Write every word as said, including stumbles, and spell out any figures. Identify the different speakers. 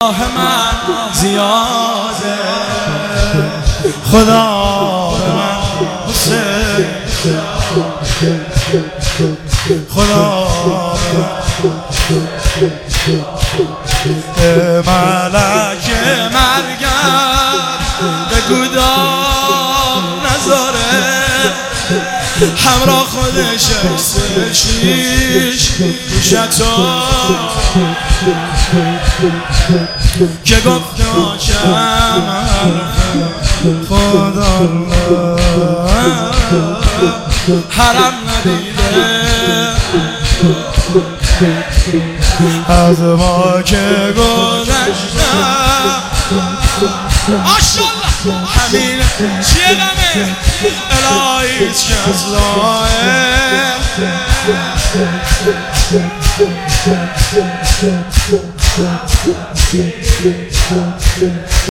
Speaker 1: من زیاده خدا به من حسین خدا به ملک مرگم بگو دار نذاره همراه خودش شیش شتا که گفت آشم خدا حرم ندیده از ما که گذشتم ماشالله همین چیه غمه الهیت که از لایه